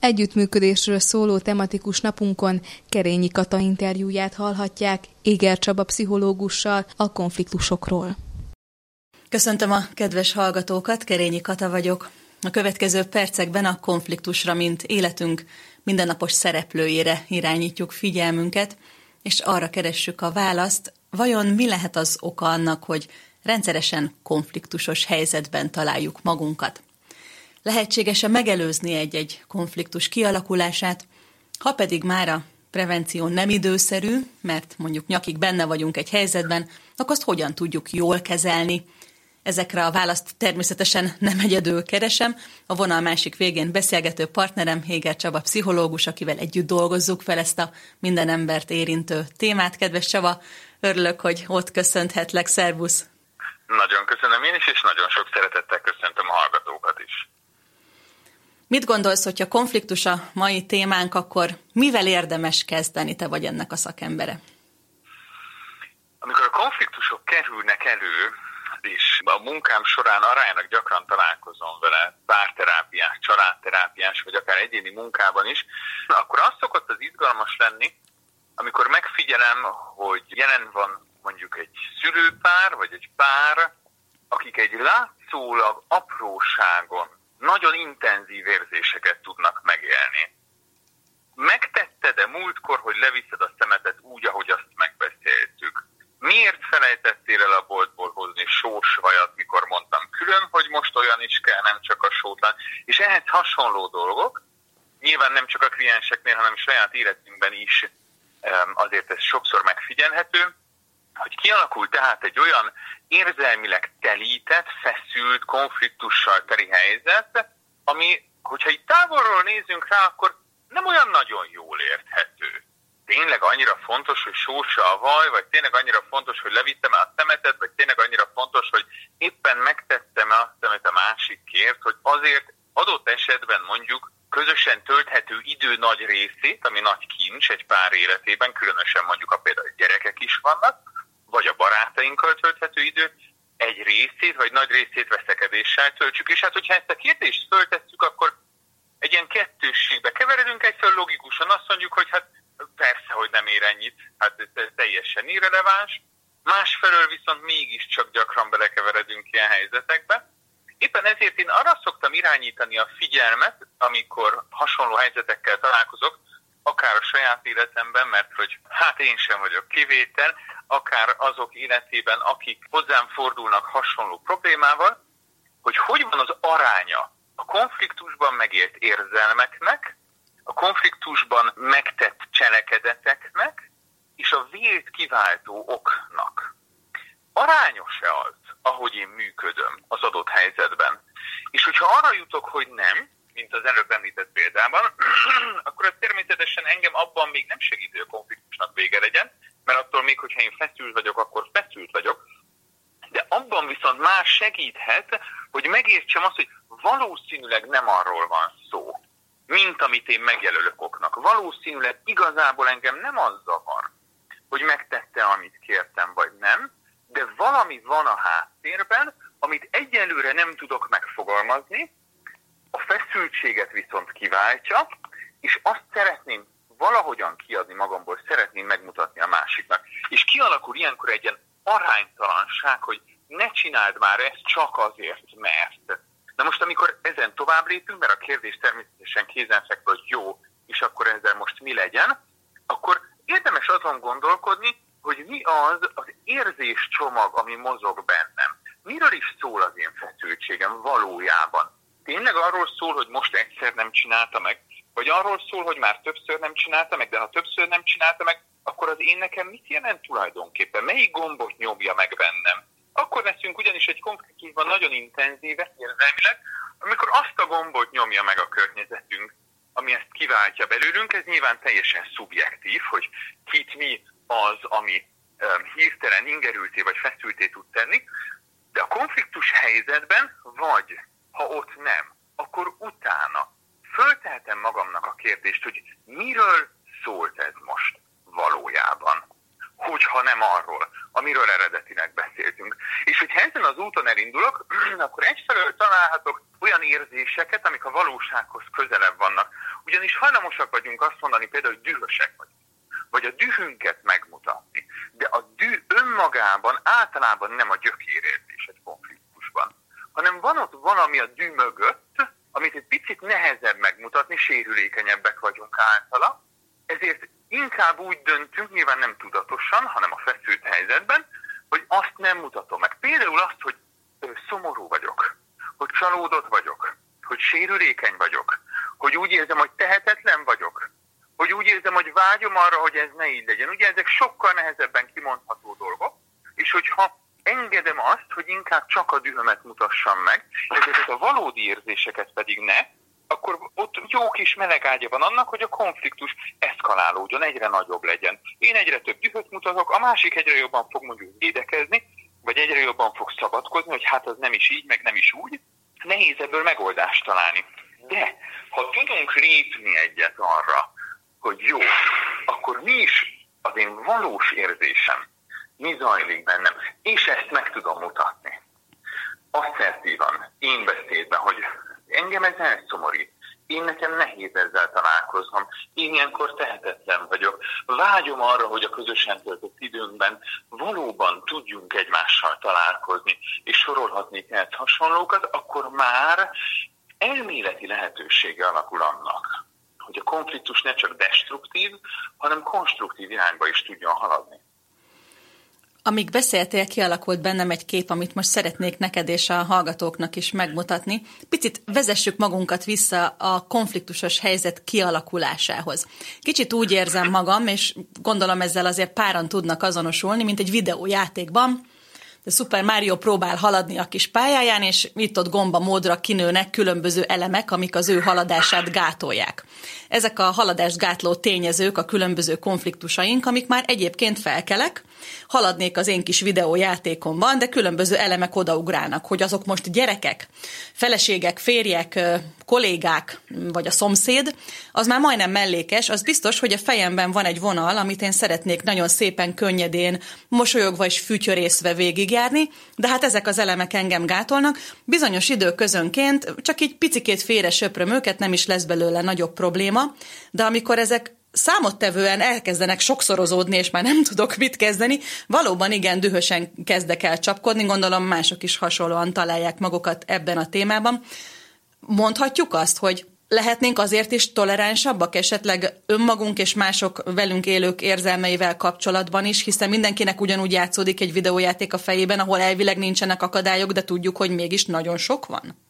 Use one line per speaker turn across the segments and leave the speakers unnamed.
Együttműködésről szóló tematikus napunkon Kerényi Kata interjúját hallhatják Éger Csaba pszichológussal a konfliktusokról.
Köszöntöm a kedves hallgatókat, Kerényi Kata vagyok. A következő percekben a konfliktusra, mint életünk mindennapos szereplőjére irányítjuk figyelmünket, és arra keressük a választ, vajon mi lehet az oka annak, hogy rendszeresen konfliktusos helyzetben találjuk magunkat. Lehetséges-e megelőzni egy-egy konfliktus kialakulását, ha pedig már a prevenció nem időszerű, mert mondjuk nyakig benne vagyunk egy helyzetben, akkor azt hogyan tudjuk jól kezelni? Ezekre a választ természetesen nem egyedül keresem. A vonal másik végén beszélgető partnerem Éger Csaba pszichológus, akivel együtt dolgozzuk fel ezt a minden embert érintő témát. Kedves Csaba, örülök, hogy ott köszönhetlek. Szervusz!
Nagyon köszönöm én is, és nagyon sok szeretettel köszöntöm a hallgatókat is.
Mit gondolsz, hogyha konfliktus a mai témánk, akkor mivel érdemes kezdeni? Te vagy ennek a szakembere.
Amikor a konfliktusok kerülnek elő, és a munkám során aránylag gyakran találkozom vele, párterápiás, családterápiás, vagy akár egyéni munkában is, akkor az szokott az izgalmas lenni, amikor megfigyelem, hogy jelen van mondjuk egy szülőpár, vagy egy pár, akik egy látszólag apróságon nagyon intenzív érzéseket tudnak megélni. Megtetted-e múltkor, hogy leviszed a szemetet úgy, ahogy azt megbeszéltük? Miért felejtettél el a boltból hozni sós vajat, mikor mondtam külön, hogy most olyan is kell, nem csak a sótlan? És ehhez hasonló dolgok, nyilván nem csak a klienseknél, hanem saját életünkben is azért ez sokszor megfigyelhető, hogy kialakul tehát egy olyan érzelmileg telített, feszült, konfliktussal teli helyzet, ami, hogyha itt távolról nézünk rá, akkor nem olyan nagyon jól érthető. Tényleg annyira fontos, hogy sósa a vaj, vagy tényleg annyira fontos, hogy levittem el a szemetet, vagy tényleg annyira fontos, hogy éppen megtettem azt, amit a másik kért, hogy azért adott esetben mondjuk közösen tölthető idő nagy részét, ami nagy kincs egy pár életében, különösen mondjuk például gyerekek is vannak, vagy a barátainkkal tölthető idő, egy részét, vagy nagy részét veszekedéssel töltsük. És hát, hogyha ezt a kérdést föltesszük, akkor egy ilyen kettősségbe keveredünk, egyszer logikusan azt mondjuk, hogy hát persze, hogy nem ér ennyit, hát ez teljesen irreleváns. Másfelől viszont mégiscsak gyakran belekeveredünk ilyen helyzetekbe. Éppen ezért én arra szoktam irányítani a figyelmet, amikor hasonló helyzetekkel találkozok, akár a saját életemben, mert hogy hát én sem vagyok kivétel, akár azok életében, akik hozzám fordulnak hasonló problémával, hogy van az aránya a konfliktusban megélt érzelmeknek, a konfliktusban megtett cselekedeteknek és a vélt kiváltó oknak. Arányos-e az, ahogy én működöm az adott helyzetben? És hogyha arra jutok, hogy nem, mint az előbb említett példában, akkor ez természetesen engem abban még nem segít, hogy a konfliktusnak vége legyen, mert attól még, hogyha én feszült vagyok, akkor feszült vagyok, de abban viszont már segíthet, hogy megértsem azt, hogy valószínűleg nem arról van szó, mint amit én megjelölök oknak. Valószínűleg igazából engem nem az zavar, hogy megtette, amit kértem, vagy nem, de valami van a háttérben, amit egyelőre nem tudok megfogalmazni, a feszültséget viszont kiváltja, és azt szeretném valahogyan kiadni magamból, szeretném megmutatni a másiknak. És kialakul ilyenkor egy ilyen aránytalanság, hogy ne csináld már ezt csak azért, mert. Na most, amikor ezen tovább lépünk, mert a kérdés természetesen kézenfekvő, hogy jó, és akkor ezzel most mi legyen, akkor érdemes azon gondolkodni, hogy mi az érzéscsomag, ami mozog bennem. Miről is szól az én feszültségem valójában? Tényleg arról szól, hogy most egyszer nem csinálta meg, vagy arról szól, hogy már többször nem csinálta meg, de ha többször nem csinálta meg, akkor az én nekem mit jelent tulajdonképpen? Melyik gombot nyomja meg bennem? Akkor leszünk ugyanis egy konfliktusban nagyon intenzíve érzelmileg, amikor azt a gombot nyomja meg a környezetünk, ami ezt kiváltja belőlünk. Ez nyilván teljesen szubjektív, hogy kit mi az, ami hirtelen ingerülté vagy feszülté tud tenni, de a konfliktus helyzetben, vagy ha ott nem, akkor utána föltehetem magamnak a kérdést, hogy miről szólt ez most valójában, hogyha nem arról, amiről eredetileg beszéltünk. És hogyha ezen az úton elindulok, akkor egyfelől találhatok olyan érzéseket, amik a valósághoz közelebb vannak. Ugyanis hajlamosak vagyunk azt mondani, például, hogy dühösek vagyunk, vagy a dühünket megmutatni. De a düh önmagában általában nem a gyökérérzés egy konfliktusban, hanem van ott valami a düh mögött, amit egy picit nehezebb megmutatni, sérülékenyebbek vagyunk általa, ezért inkább úgy döntünk, nyilván nem tudatosan, hanem a feszült helyzetben, hogy azt nem mutatom meg. Például azt, hogy szomorú vagyok, hogy csalódott vagyok, hogy sérülékeny vagyok, hogy úgy érzem, hogy tehetetlen vagyok, hogy úgy érzem, hogy vágyom arra, hogy ez ne így legyen. Ugye ezek sokkal nehezebben kimondható dolgok, és hogyha engedem azt, hogy inkább csak a dühömet mutassam meg, ezeket a valódi érzéseket pedig ne, akkor ott jó kis melegágya van annak, hogy a konfliktus eszkalálódjon, egyre nagyobb legyen. Én egyre több dühöt mutatok, a másik egyre jobban fog mondjuk védekezni, vagy egyre jobban fog szabadkozni, hogy hát az nem is így, meg nem is úgy. Nehéz ebből megoldást találni. De ha tudunk lépni egyet arra, hogy jó, akkor mi is az én valós érzésem, mi zajlik bennem, és ezt meg tudom mutatni. Asszertívan, én beszédben, hogy engem ez elszomorít. Én nekem nehéz ezzel találkoznom. Én ilyenkor tehetetlen vagyok. Vágyom arra, hogy a közösen töltött időnkben valóban tudjunk egymással találkozni, és sorolhatnék ehhez hasonlókat, akkor már elméleti lehetősége alakul annak, hogy a konfliktus ne csak destruktív, hanem konstruktív irányba is tudjon haladni.
Amíg beszéltél, kialakult bennem egy kép, amit most szeretnék neked és a hallgatóknak is megmutatni. Picit vezessük magunkat vissza a konfliktusos helyzet kialakulásához. Kicsit úgy érzem magam, és gondolom ezzel azért páran tudnak azonosulni, mint egy videójátékban. De Super Mario próbál haladni a kis pályáján, és itt-ott gomba módra kinőnek különböző elemek, amik az ő haladását gátolják. Ezek a haladást gátló tényezők a különböző konfliktusaink, amik már egyébként felkelek, haladnék az én kis videójátékomban, de különböző elemek odaugrálnak, hogy azok most gyerekek, feleségek, férjek, kollégák, vagy a szomszéd, az már majdnem mellékes, az biztos, hogy a fejemben van egy vonal, amit én szeretnék nagyon szépen, könnyedén, mosolyogva és fütyörészve végigjárni, de hát ezek az elemek engem gátolnak, bizonyos időközönként csak így picikét félre söpröm őket, nem is lesz belőle nagyobb probléma, de amikor ezek számottevően elkezdenek sokszorozódni, és már nem tudok mit kezdeni, valóban igen dühösen kezdek el csapkodni, gondolom mások is hasonlóan találják magukat ebben a témában. Mondhatjuk azt, hogy lehetnénk azért is toleránsabbak, esetleg önmagunk és mások velünk élők érzelmeivel kapcsolatban is, hiszen mindenkinek ugyanúgy játszódik egy videójáték a fejében, ahol elvileg nincsenek akadályok, de tudjuk, hogy mégis nagyon sok van?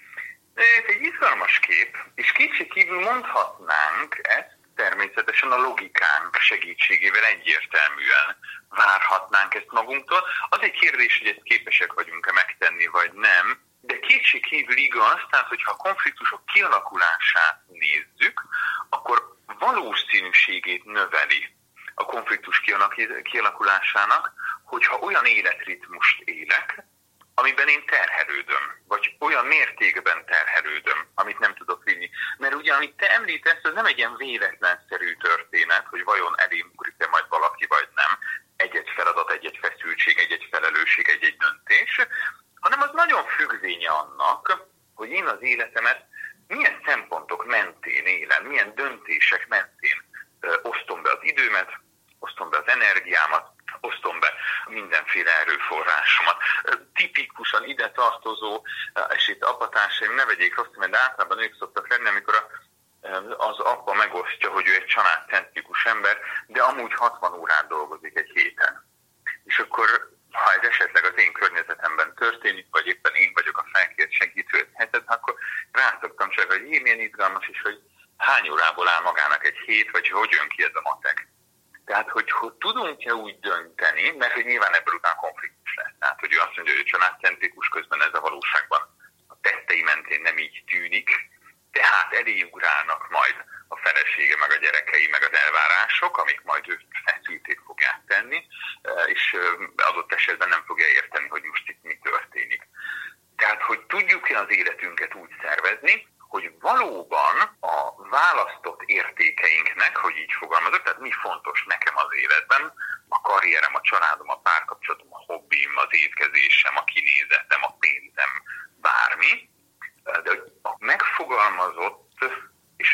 Ez egy izgalmas kép, és kétségkívül mondhatnánk ezt, természetesen a logikánk segítségével egyértelműen várhatnánk ezt magunktól. Az egy kérdés, hogy ezt képesek vagyunk-e megtenni, vagy nem, de kétségkívül igaz, tehát hogyha a konfliktusok kialakulását nézzük, akkor valószínűségét növeli a konfliktus kialakulásának, hogyha olyan életritmust élek, amiben én terhelődöm, vagy olyan mértékben terhelődöm, amit nem tudok vinni. Mert ugye, amit te említesz, ez nem egy ilyen véletlenszerű történet, hogy vajon elém ugrik-e majd valaki, vagy nem. Egy-egy feladat, egy-egy feszültség, egy-egy felelősség, egy-egy döntés, hanem az nagyon függvénye annak, hogy én az életemet milyen szempontok mentén élem, milyen döntések mentén osztom be az időmet, osztom be az energiámat, osztom be mindenféle erőforrásomat. Tipikusan ide tartozó, és itt apatársaim ne vegyék rosszul, mert általában ők szoktak lenni, amikor az apa megosztja, hogy ő egy családcentrikus ember, de amúgy 60 órát dolgozik egy héten. És akkor, ha ez esetleg az én környezetemben történik, vagy éppen én vagyok a felkért segítő helyzet, akkor rászoktam csak, hogy milyen izgalmas, és hogy hány órából áll magának egy hét, vagy hogy jön ki ez a matek. Tehát, hogy tudunk-e úgy dönteni, mert hogy nyilván ebből után konfliktus lesz. Tehát, hogy ő azt mondja, hogy családcentrikus, közben ez a valóságban a tettei mentén nem így tűnik, tehát eléugrálnak majd a felesége, meg a gyerekei, meg az elvárások, amik majd őt feszülté fogják tenni, és adott esetben nem fogja érteni, hogy most itt mi történik. Tehát, hogy tudjuk-e az életünket úgy szervezni, hogy valóban a választott értékeinknek, hogy így fogalmazok, tehát mi fontos nekem az életben, a karrierem, a családom, a párkapcsolatom, a hobbim, az étkezésem, a kinézetem, a pénzem, bármi, de a megfogalmazott és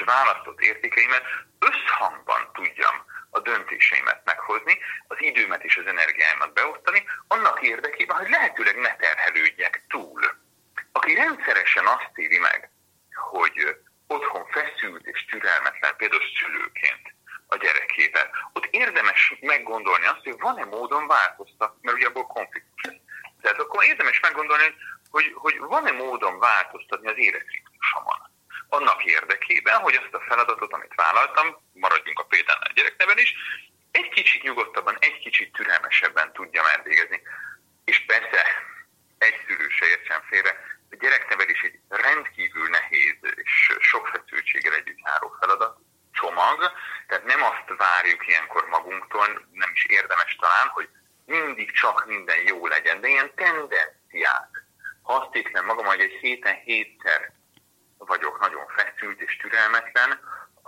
választott értékeimet összhangban tudjam a döntéseimet meghozni, az időmet és az energiáimat beosztani, annak érdekében, hogy lehetőleg ne terhelődjek túl. Aki rendszeresen azt éli meg, hogy otthon feszült és türelmetlen, például szülőként a gyerekével, ott érdemes meggondolni azt, hogy van-e módon változtatni, mert ugye abból konfliktus lesz. Tehát akkor érdemes meggondolni, hogy van-e módon változtatni az életritmusomon. Annak érdekében, hogy azt a feladatot, amit vállaltam, maradjunk a példánál a gyerekneven is, egy kicsit nyugodtabban, egy kicsit türelmesebben tudjam elvégezni. És persze, egy szülő se értsen félre, a gyereknevelés egy rendkívül nehéz és sok feszültséggel együtt járó feladat, csomag, tehát nem azt várjuk ilyenkor magunktól, nem is érdemes talán, hogy mindig csak minden jó legyen, de ilyen tendenciák. Ha azt érzem magam, hogy egy héten 7-szer vagyok nagyon feszült és türelmetlen,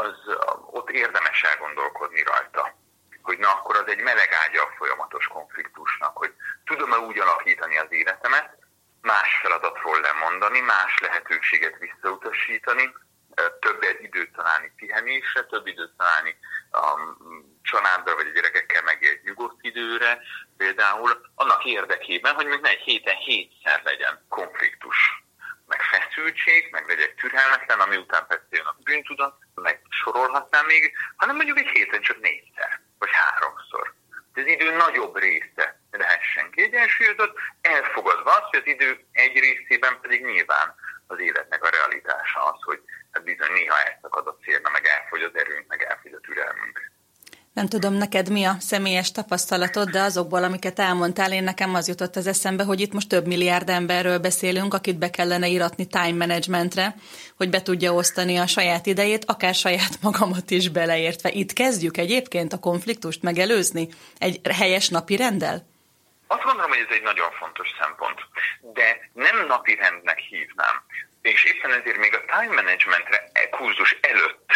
ott érdemes elgondolkodni rajta. Hogy na, akkor az egy meleg ágya a folyamatos konfliktusnak, hogy tudom-e úgy alakítani az életemet, más feladatról lemondani, más lehetőséget visszautasítani, több időt találni pihenésre, több időt találni a családdal vagy a gyerekekkel megélt nyugodt időre, például annak érdekében, hogy még ne egy héten 7-szer legyen konfliktus, meg feszültség, meg legyek türelmetlen, ami után persze jön a bűntudat, meg sorolhatnám még, hanem mondjuk egy héten csak 4-szer, vagy 3-szor. Az idő nagyobb része lehessen kiegyensúlyozott, elfogadva azt, hogy az idő egy részében pedig nyilván az életnek a realitása az, hogy hát bizony néha elszakad a célna, meg elfogy az erőnk, meg elfogy a türelmünk.
Nem tudom, neked mi a személyes tapasztalatod, de azokból, amiket elmondtál, én nekem az jutott az eszembe, hogy itt most több milliárd emberről beszélünk, akit be kellene íratni time managementre, hogy be tudja osztani a saját idejét, akár saját magamat is beleértve. Itt kezdjük egyébként a konfliktust megelőzni egy helyes napirenddel?
Azt gondolom, hogy ez egy nagyon fontos szempont, de nem napirendnek hívnám. És éppen ezért még a time managementre kurzus előtt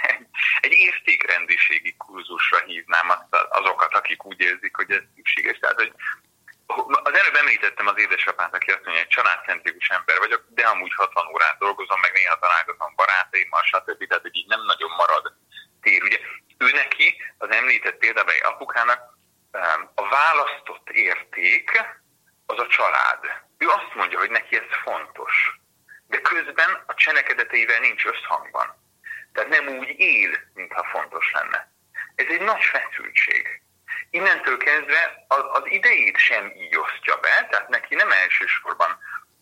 egy értékrendiségi kurzusra hívnám azokat, akik úgy érzik, hogy ez szükséges. Tehát, hogy az előbb említettem az édesapát, aki azt mondja, hogy családcentrikus ember vagyok, de amúgy 60 órát dolgozom, meg néha találkozom barátaimmal, stb. Tehát, hogy így nem nagyon marad tér. Ugye ő neki, az említett példabeli apukának a választott érték az a család. Ő azt mondja, hogy neki ez fontos. De közben a cselekedeteivel nincs összhangban. Tehát nem úgy él, mintha fontos lenne. Ez egy nagy feszültség. Innentől kezdve az idejét sem így osztja be, tehát neki nem elsősorban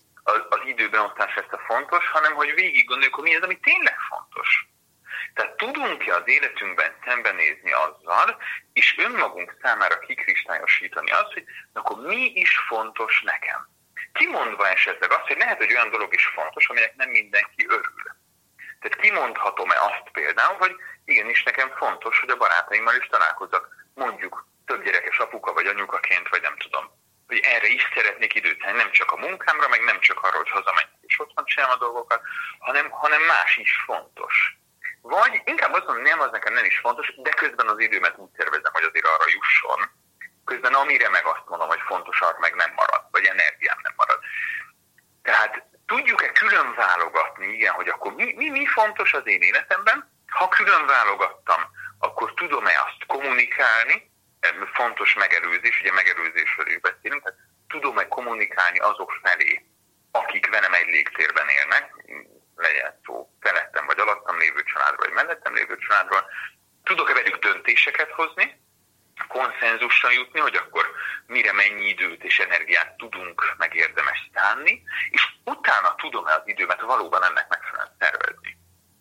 az időbeosztás ezt a fontos, hanem hogy végig gondoljuk, hogy mi az, ami tényleg fontos. Tehát tudunk-e az életünkben szembenézni azzal, és önmagunk számára kikristályosítani azt, hogy akkor mi is fontos nekem. Kimondva esetleg azt, hogy lehet, hogy olyan dolog is fontos, aminek nem mindenki örül. Tehát kimondhatom-e azt például, hogy igenis nekem fontos, hogy a barátaimmal is találkozzak. Mondjuk több gyerekes apuka vagy anyukaként, vagy nem tudom, hogy erre is szeretnék időt tenni, nem csak a munkámra, meg nem csak arra, hogy hazamegyek és otthon csinálom a dolgokat, hanem más is fontos. Vagy inkább azt mondom, nem, az nekem nem is fontos, de közben az időmet úgy szervezem, hogy azért arra jusson. Közben amire meg azt mondom, hogy fontos, arra meg nem marad, vagy energiám nem marad. Tehát tudjuk-e külön válogatni, igen, hogy akkor mi fontos az én életemben? Ha külön válogattam, akkor tudom-e azt kommunikálni? Fontos megelőzés, ugye megelőzésről is beszélünk, tehát tudom-e kommunikálni azok felé, akik velem egy légtérben élnek, legyen szó felettem vagy alattam lévő családról, vagy mellettem lévő családról, tudok-e velük döntéseket hozni, konszenzusra jutni, hogy akkor mire mennyi időt és energiát tudunk meg érdemes szánni, és utána tudom-e az időmet valóban ennek megfelelően szervezni.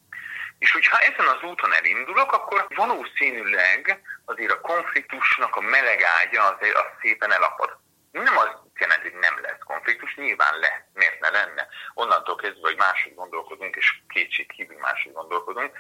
És hogyha ezen az úton elindulok, akkor valószínűleg azért a konfliktusnak a meleg ágya az szépen elapad. Nem az jelenti, hogy nem lesz konfliktus, nyilván lesz, miért ne lenne. Onnantól kezdve, hogy máshogy gondolkodunk, és kétségkívül máshogy gondolkodunk,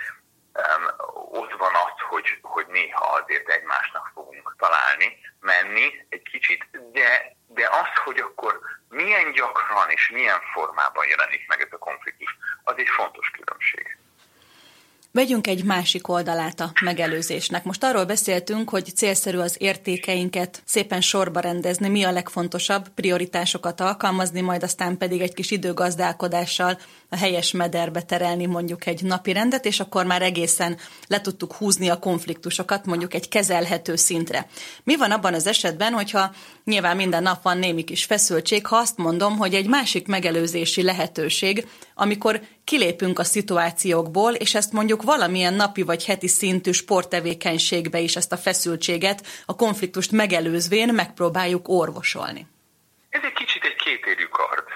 ott van az, hogy néha azért egymásnak fogunk találni, menni egy kicsit, de az, hogy akkor milyen gyakran és milyen formában jelenik meg ez a konfliktus, az egy fontos különbség.
Vegyünk egy másik oldalát a megelőzésnek. Most arról beszéltünk, hogy célszerű az értékeinket szépen sorba rendezni, mi a legfontosabb, prioritásokat alkalmazni, majd aztán pedig egy kis időgazdálkodással a helyes mederbe terelni mondjuk egy napi rendet, és akkor már egészen le tudtuk húzni a konfliktusokat mondjuk egy kezelhető szintre. Mi van abban az esetben, hogyha nyilván minden nap van némi kis feszültség, ha azt mondom, hogy egy másik megelőzési lehetőség, amikor kilépünk a szituációkból, és ezt mondjuk valamilyen napi vagy heti szintű sporttevékenységbe is ezt a feszültséget, a konfliktust megelőzvén megpróbáljuk orvosolni.
Ez egy kicsit egy kétérű kard.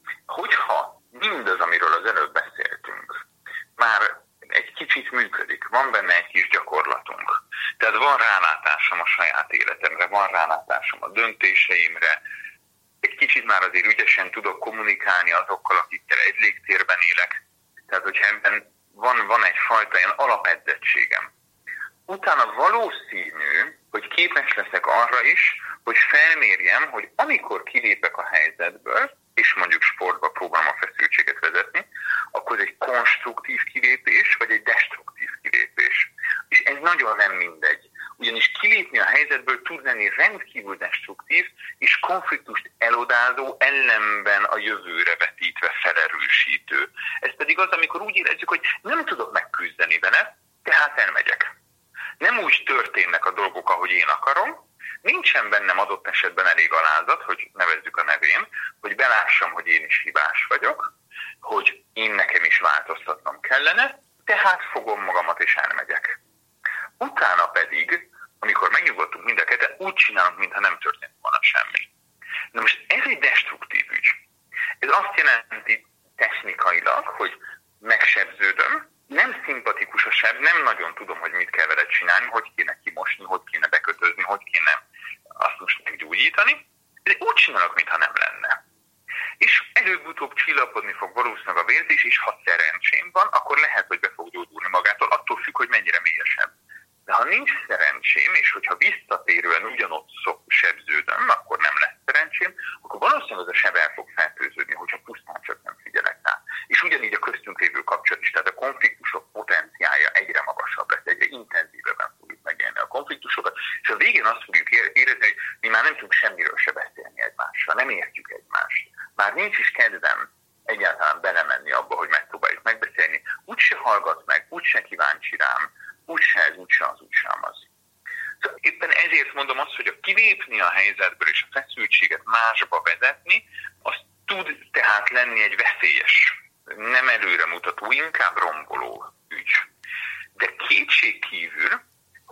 Hogyha mindaz, amiről az előbb beszéltünk, már egy kicsit működik, van benne egy kis gyakorlatunk. Tehát van rálátásom a saját életemre, van rálátásom a döntéseimre, egy kicsit már azért ügyesen tudok kommunikálni azokkal, akikkel egy légtérben élek. Tehát, hogyha ebben van egyfajta ilyen alapedzettségem. Utána valószínű, hogy képes leszek arra is, hogy felmérjem, hogy amikor kilépek a helyzetből, és mondjuk sportba próbálom a feszültséget vezetni, akkor ez egy konstruktív kilépés, vagy egy destruktív kilépés. És ez nagyon nem mindegy. Ugyanis kilépni a helyzetből tud lenni rendkívül destruktív, és konfliktust elodázó, ellenben a jövőre vetítve felerősítő. Ez pedig az, amikor úgy érezzük, hogy nem tudok megküzdeni vele, tehát elmegyek. Nem úgy történnek a dolgok, ahogy én akarom, nincsen bennem adott esetben elég alázat, hogy nevezzük a nevén, hogy belássam, hogy én is hibás vagyok, hogy én nekem is változtatnom kellene, tehát fogom magamat és elmegyek. Utána pedig, amikor megnyugodtunk mind a ketten, úgy csinálunk, mintha nem történt volna semmi. Na most ez egy destruktív ügy. Ez azt jelenti technikailag, hogy megsebződöm, nem szimpatikus a seb, nem nagyon tudom, hogy mit kell vele csinálni, hogy kéne kimosni, hogy kéne bekötözni, hogy kéne azt most meggyógyítani. De úgy csinálok, mintha nem lenne. És előbb-utóbb csillapodni fog valószínűleg a vérzés, és ha szerencsém van, akkor lehet, hogy be fog gyógyulni magától, attól függ, hogy mennyire mélyesebb. De ha nincs szerencsém, és hogyha visszatérően ugyanott sebződöm, akkor nem lesz szerencsém, akkor valószínűleg az a seb el fog fertőződni, hogyha pusztán csak nem figyelek rá. És ugyanígy a köztünk lévő kapcsolat is, tehát a konfliktusok potenciálja egyre magasabb lesz, egyre intenzívebben fogjuk megélni a konfliktusokat, és a végén azt fogjuk érezni, hogy mi már nem tudunk semmiről se beszélni egymással, nem értjük egymást. Már nincs is kedvem egyáltalán belemenni abba, hogy megpróbáljuk megbeszélni, úgyse hallgat meg, úgyse kíváncsi rám, úgyse ez, úgyse az, úgyse az. Szóval éppen ezért mondom azt, hogy a kilépni a helyzetből és a feszültséget másba vezetni, az tud tehát lenni egy veszélyes, nem előremutató, inkább romboló ügy. De kétségkívül,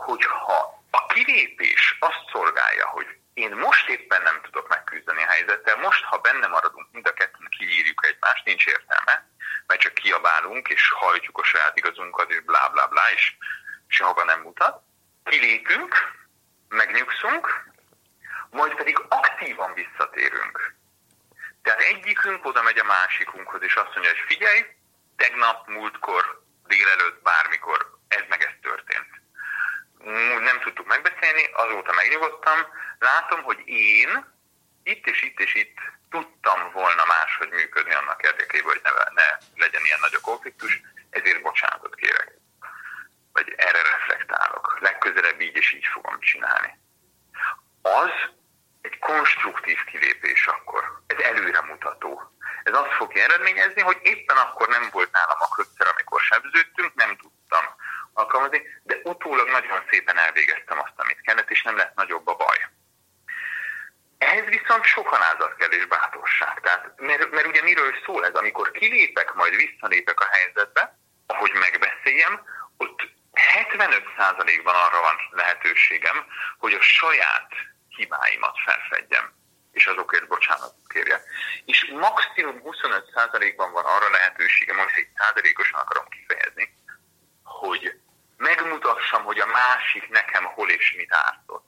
hogyha a kilépés azt szolgálja, hogy én most éppen nem tudok megküzdeni a helyzettel, most, ha benne maradunk, mind a ketten kiírjuk egymást, nincs értelme, mert csak kiabálunk, és hajtjuk a saját igazunkat, és blá, blá, blá, és sehova nem mutat. Kilépünk, megnyugszunk, majd pedig aktívan visszatérünk. Tehát egyikünk oda megy a másikunkhoz, és azt mondja, hogy figyelj, tegnap, múltkor, délelőtt, bármikor, ez történt. Nem tudtuk megbeszélni, azóta megnyugodtam, látom, hogy én itt és itt és itt tudtam volna máshogy működni annak érdekében, hogy ne legyen ilyen nagy a konfliktus, ezért bocsánatot kérek. Vagy erre reflektálok. Legközelebb így és így fogom csinálni. Az egy konstruktív kilépés akkor. Ez előremutató. Ez azt fogja eredményezni, hogy éppen akkor nem volt nálam a kötszer, amikor sebződtünk, nem tudtam alkalmazni, de utólag nagyon szépen elvégeztem azt, amit kellett, és nem lett nagyobb a baj. Ehhez viszont sok alázat kell és bátorság. Tehát, mert ugye miről szól ez? Amikor kilépek, majd visszalépek a helyzetbe, ahogy megbeszéljem, ott 75%-ban arra van lehetőségem, hogy a saját hibáimat felfedjem, és azokért bocsánatot kérjek. És maximum 25%-ban van arra lehetőségem, hogy egy százalékosan akarom kifejezni, hogy megmutassam, hogy a másik nekem hol és mit ártott.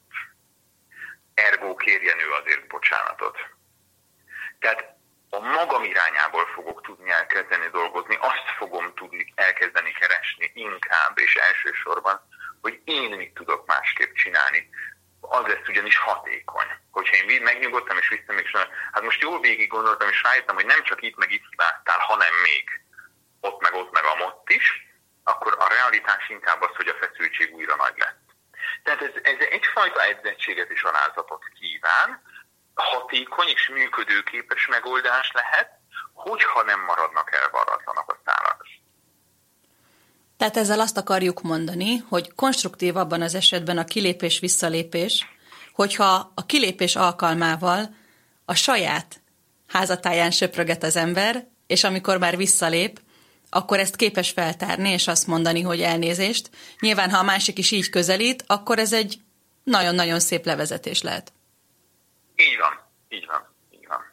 Ergo kérjen ő azért bocsánatot. Tehát a magam irányából fogok tudni elkezdeni dolgozni, azt fogom tudni elkezdeni keresni inkább és elsősorban, hogy én mit tudok másképp csinálni. Az lesz ugyanis hatékony. Hogyha én megnyugodtam és visszam, és hát most jól végig gondoltam, és rájöttem, hogy nem csak itt meg itt hibáztál, hanem még ott meg amott is, akkor a realitás inkább az, hogy a feszültség újra nagy lesz. Tehát ez egyfajta edzettséget és alázatot kíván, hatékony és működőképes megoldás lehet, hogyha nem maradnak elvarratlanak a szálak.
Tehát ezzel azt akarjuk mondani, hogy konstruktív abban az esetben a kilépés-visszalépés, hogyha a kilépés alkalmával a saját házatáján söpröget az ember, és amikor már visszalép, akkor ezt képes feltárni, és azt mondani, hogy elnézést. Nyilván, ha a másik is így közelít, akkor ez egy nagyon-nagyon szép levezetés lehet.
Így van, így van, így van.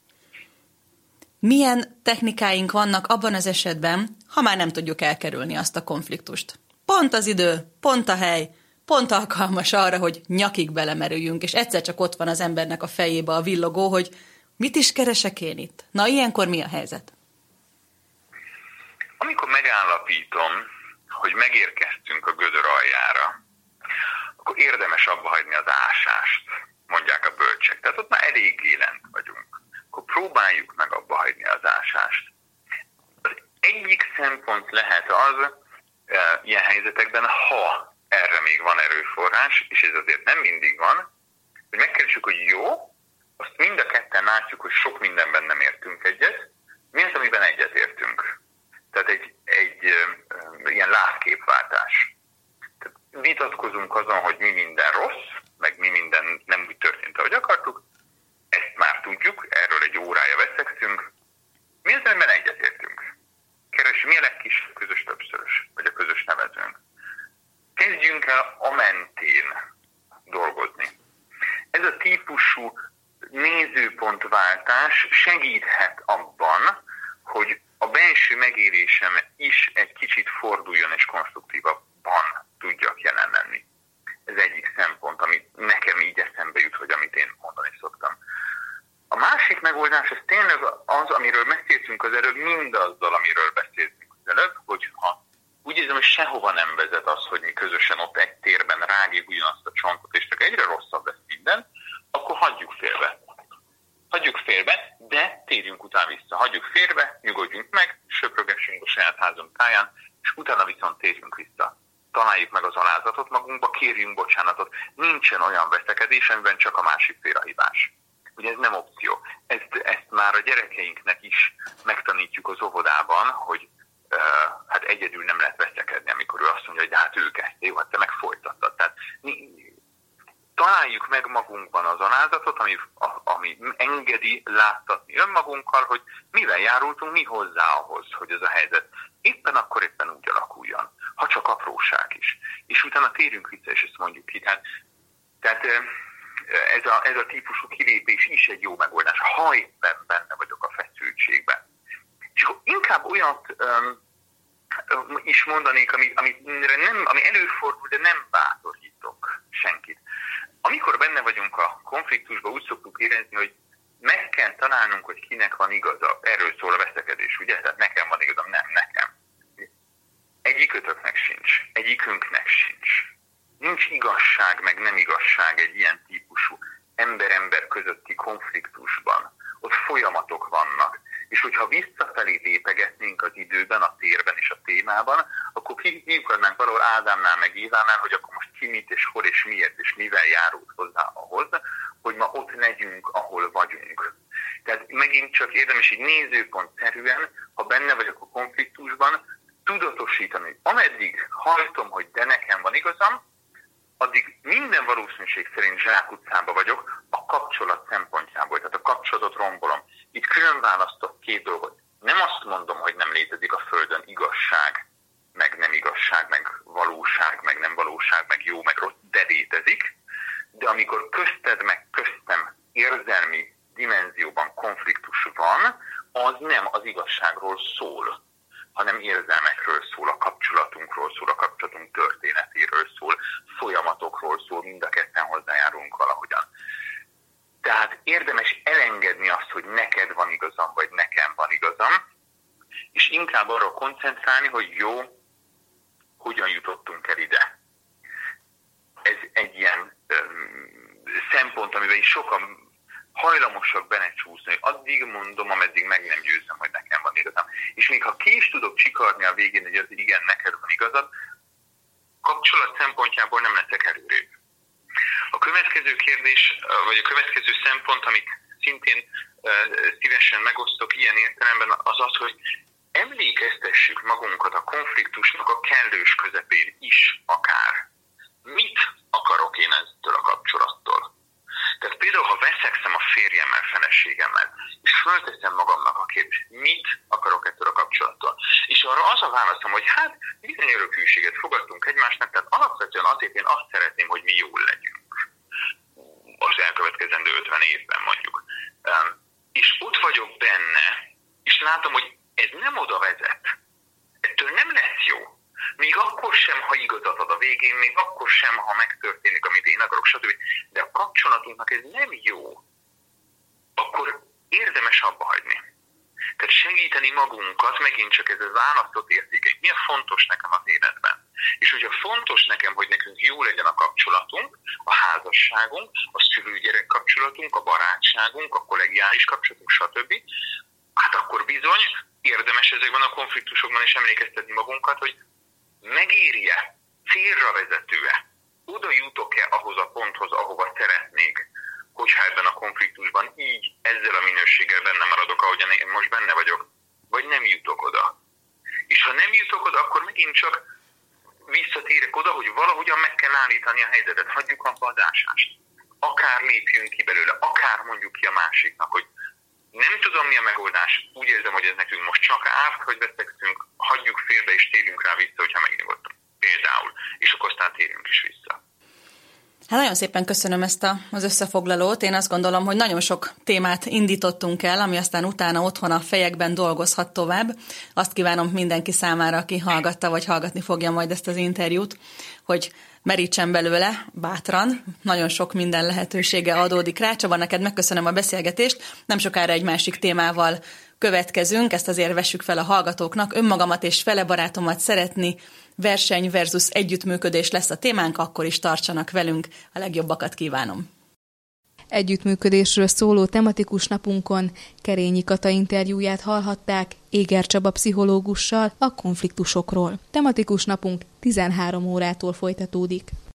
Milyen technikáink vannak abban az esetben, ha már nem tudjuk elkerülni azt a konfliktust? Pont az idő, pont a hely, pont alkalmas arra, hogy nyakig belemerüljünk, és egyszer csak ott van az embernek a fejébe a villogó, hogy mit is keresek én itt? Na, ilyenkor mi a helyzet?
Amikor megállapítom, hogy megérkeztünk a gödör aljára, akkor érdemes abba hagyni az ásást, mondják a bölcsek. Tehát ott már eléggé lent vagyunk. Akkor próbáljuk meg abba hagyni az ásást. Az egyik szempont lehet az, ilyen helyzetekben, ha erre még van erőforrás, és ez azért nem mindig van, hogy megkeresjük, hogy jó, azt mind a ketten látjuk, hogy sok mindenben nem értünk egyet, mi az, amiben egyet értünk. Tehát egy ilyen látképváltás. Tehát vitatkozunk azon, hogy mi minden rossz, meg mi minden nem úgy történt, ahogy akartuk. Ezt már tudjuk, erről egy órája veszekszünk. Mi az, amiben egyetértünk? Keresünk, mi a legkisebb közös többszörös, vagy a közös nevezőnk. Kezdjünk el a mentén dolgozni. Ez a típusú nézőpontváltás segíthet abban, hogy a belső megélésem is egy kicsit forduljon és konstruktívabban tudjak jelen lenni. Ez egyik szempont, ami nekem így eszembe jut, hogy amit én mondani szoktam. A másik megoldás az tényleg az, amiről beszéltünk az előbb, mindazzal, amiről beszéltünk az előbb, hogyha úgy érzem, hogy sehova nem vezet az, hogy mi közösen ott egy térben rágjuk ugyanazt a csontot, és csak egyre rosszabb lesz minden, akkor hagyjuk félbe. Hagyjuk félbe, de térjünk utána vissza. Hagyjuk félbe, nyugodjunk meg, söprögessünk a saját házunk táján, és utána viszont térjünk vissza. Találjuk meg az alázatot magunkba, kérjünk bocsánatot. Nincsen olyan veszekedés, amiben csak a másik fél a hibás. Ugye ez nem opció. Ezt már a gyerekeinknek is megtanítjuk az óvodában, hogy hát egyedül nem lehet veszekedni, amikor ő azt mondja, hogy hát ő kezdte, jó, hát te meg folytattad. Tehát találjuk meg magunkban az alázatot, ami engedi láttatni önmagunkkal, hogy mivel járultunk mi hozzá ahhoz, hogy ez a helyzet éppen úgy alakuljon, ha csak apróság is. És utána térjünk vissza, és ezt mondjuk ki. Tehát ez a típusú kilépés is egy jó megoldás, ha éppen benne vagyok a feszültségben. És akkor inkább olyat is mondanék, ami előfordul, de nem bátorítok senkit. Amikor benne vagyunk a konfliktusban, úgy szoktuk érezni, hogy meg kell találnunk, hogy kinek van igaza. Erről szól a veszekedés, ugye? Tehát nekem van igazam, nem nekem. Egyikötöknek sincs, egyikünknek sincs. Nincs igazság, meg nem igazság egy ilyen típusú ember-ember közötti konfliktusban. Ott folyamatok vannak. És hogyha visszafelé lépegetnénk az időben, a térben és a témában, akkor kiukadnánk valahol Ádámnál meg Évánál, hogy akkor most ki mit és hol és miért és mivel járult hozzá ahhoz, hogy ma ott legyünk, ahol vagyunk. Tehát megint csak érdemes így nézőpontszerűen, ha benne vagyok a konfliktusban, tudatosítani, hogy ameddig hajtom, hogy de nekem van igazam, addig minden valószínűség szerint zsákutcában vagyok a kapcsolat szempontjából, tehát a kapcsolatot rombolom. Itt külön választok két dolgot. Nem azt mondom, hogy nem létezik a Földön igazság, meg nem igazság, meg valóság, meg nem valóság, meg jó, meg rossz, de létezik. De amikor közted, meg köztem érzelmi dimenzióban konfliktus van, az nem az igazságról szól, hanem érzelmekről szól, a kapcsolatunkról szól, a kapcsolatunk történetéről szól, folyamatokról szól, mind a ketten hozzájárulunk valahogyan. Tehát érdemes elengedni azt, hogy neked van igazam, vagy nekem van igazam, és inkább arra koncentrálni, hogy jó, hogyan jutottunk el ide. Ez egy ilyen szempont, amiben is sokan hajlamosak belecsúszni, hogy addig mondom, ameddig meg nem győzöm, hogy nekem van igazam. És még ha ki is tudok csikarni a végén, hogy az igen, neked van igazad, kapcsolat szempontjából nem leszek előrébb. A következő kérdés, vagy a következő szempont, amit szintén szívesen megosztok ilyen értelemben, az az, hogy emlékeztessük magunkat a konfliktusnak a kellős közepén is akár. Mit akarok én ettől a kapcsolattól? Tehát például, ha veszekszem a férjemmel, feleségemmel, és fölteszem magamnak a kérdést, mit akarok ettől a kapcsolattól? És arra az a válaszom, hogy hát bizony örökhűséget fogadtunk egymásnak, tehát alapvetően azért én azt szeretném, hogy mi jól legyünk. Az elkövetkezendő 50 évben mondjuk. És ott vagyok benne, és látom, hogy ez nem oda vezet. Ettől nem lesz jó. Még akkor sem, ha igazat ad a végén, még akkor sem, ha megtörténik, amit én akarok, stb. De a kapcsolatunknak ez nem jó. Akkor érdemes abba hagyni. Tehát segíteni magunkat, megint csak ez a választott értékek. Mi a fontos nekem az életben? És hogyha fontos nekem, hogy nekünk jó legyen a kapcsolatunk, a házasságunk, a szülő-gyerek kapcsolatunk, a barátságunk, a kollegiális kapcsolatunk, stb., hát akkor bizony érdemes ezekben a konfliktusokban is emlékeztetni magunkat, hogy megéri-e, célra vezető-e, oda jutok-e ahhoz a ponthoz, ahova szeretnék, hogyha ebben a konfliktusban így, ezzel a minőséggel benne maradok, ahogyan én most benne vagyok, vagy nem jutok oda. És ha nem jutok oda, akkor megint csak visszatérek oda, hogy valahogyan meg kell állítani a helyzetet, hagyjuk abba az ásást. Akár lépjünk ki belőle, akár mondjuk ki a másiknak, hogy nem tudom, mi a megoldás, úgy érzem, hogy ez nekünk most csak árt, hogy veszekszünk, hagyjuk félbe és térjünk rá vissza, hogyha megnyugodtunk. Például. És akkor aztán térjünk is vissza.
Hát nagyon szépen köszönöm ezt az összefoglalót. Én azt gondolom, hogy nagyon sok témát indítottunk el, ami aztán utána otthon a fejekben dolgozhat tovább. Azt kívánom mindenki számára, aki hallgatta, vagy hallgatni fogja majd ezt az interjút, hogy merítsen belőle bátran. Nagyon sok minden lehetősége adódik rá. Csaba, neked megköszönöm a beszélgetést. Nem sokára egy másik témával következünk, ezt azért vessük fel a hallgatóknak. Önmagamat és fele barátomat szeretni, verseny versus együttműködés lesz a témánk, akkor is tartsanak velünk. A legjobbakat kívánom.
Együttműködésről szóló tematikus napunkon Kerényi Kata interjúját hallhatták Éger Csaba pszichológussal a konfliktusokról. Tematikus napunk 13 órától folytatódik.